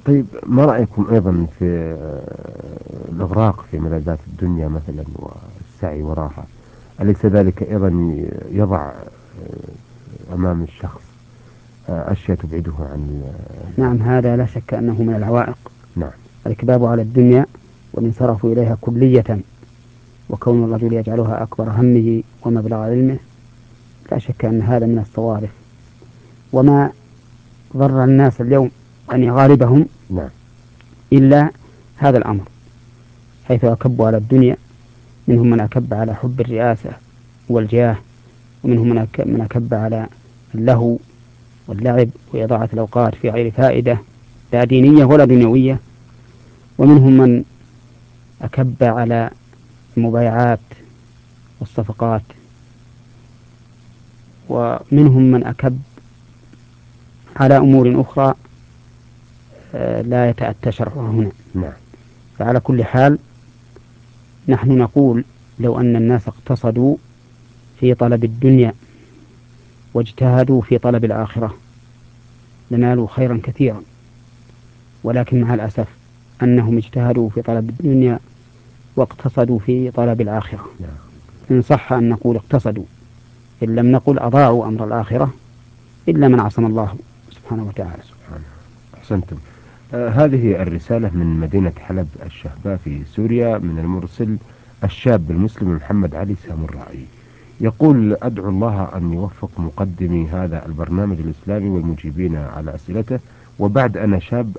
طيب ما رأيكم أيضا في الإغراق في ملذات الدنيا مثلا والسعي وراها؟ أليس ذلك أيضا يضع أمام الشخص أشياء تبعده عن نعم، هذا لا شك أنه من العوائق. نعم. الإكباب على الدنيا والانصراف إليها كلية، وكون الرجل يجعلها أكبر همه ومبلغ علمه، لا شك أن هذا من الصوارف. وما ضر الناس اليوم أن غالبهم نعم. إلا هذا الأمر، حيث أكبوا على الدنيا. منهم من أكب على حب الرئاسة والجاه، ومنهم من أكب على اللهو واللعب وإضاعة الأوقات في غير فائدة لا دينية ولا دنيوية، ومنهم من أكب على المبايعات والصفقات، ومنهم من أكب على أمور أخرى لا يتأتى شرعها هنا. نعم. فعلى كل حال نحن نقول لو أن الناس اقتصدوا في طلب الدنيا واجتهدوا في طلب الآخرة لنالوا خيرا كثيرا، ولكن مع الأسف أنهم اجتهدوا في طلب الدنيا واقتصدوا في طلب الآخرة. نعم. إن صح أن نقول اقتصدوا، إن لم نقل أضاعوا أمر الآخرة، إلا من عصم الله سبحانه وتعالى. سبحانه. أحسنتم. هذه الرسالة من مدينة حلب الشهباء في سوريا، من المرسل الشاب المسلم محمد علي سامرائي. يقول: أدعو الله أن يوفق مقدمي هذا البرنامج الإسلامي والمجيبين على أسئلته، وبعد أنا شاب